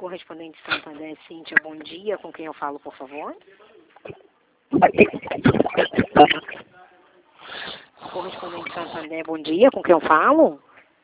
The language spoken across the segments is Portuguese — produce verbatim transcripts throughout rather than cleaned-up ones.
Correspondente Santander, Cíntia, bom dia. Com quem eu falo, por favor? Correspondente Santander, bom dia. Com quem eu falo?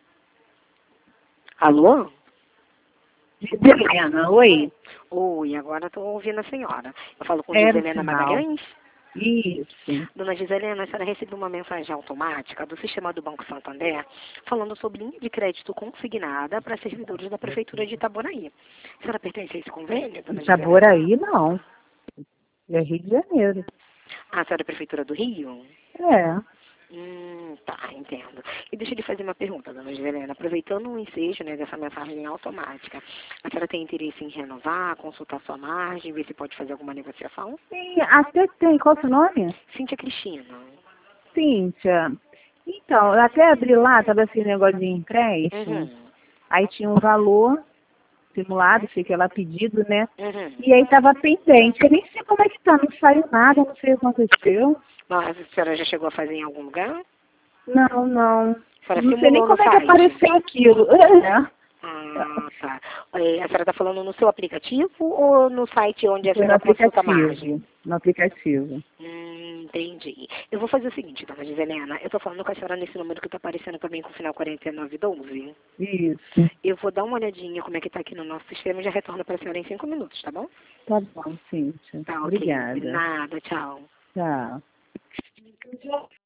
Alô? Giselena, oi. Oi, agora estou ouvindo a senhora. Eu falo com Era o Giselena sinal. Magalhães? Isso. Dona Giselena, a senhora recebeu uma mensagem automática do sistema do Banco Santander falando sobre linha de crédito consignada para servidores da Prefeitura de Itaboraí. A senhora pertence a esse convênio, dona Giselena? Itaboraí, não. É Rio de Janeiro. Ah, a senhora é Prefeitura do Rio? É. Hum, tá, entendo. E deixa eu lhe fazer uma pergunta, dona Giselena. Aproveitando o ensejo, né, dessa mensagem automática, a senhora tem interesse em renovar, consultar sua margem, ver se pode fazer alguma negociação? Sim, até tem. Qual é o seu nome? Cíntia Cristina. Cíntia. Então, eu até abri lá, tava assim, negócio de empréstimo. Uhum. Aí tinha um valor simulado, fiquei lá pedido, né? Uhum. E aí tava pendente. Eu nem sei como é que tá, não saiu nada, não sei o que aconteceu. Mas a senhora já chegou a fazer em algum lugar? Não, não. A senhora Não sei nem simulou no como é que site? apareceu aquilo. É. Ah, tá. É, a senhora está falando no seu aplicativo ou no site onde a Foi no senhora consulta a margem? aplicativo. No aplicativo. Hum, entendi. Eu vou fazer o seguinte, dona Giselena. Eu tô falando com a senhora nesse número que tá aparecendo também com o final quarenta e nove doze. Isso. Eu vou dar uma olhadinha como é que tá aqui no nosso sistema e já retorno para a senhora em cinco minutos, tá bom? Tá bom, Cíntia. Tá, ok. Obrigada. Nada, tchau. Tchau.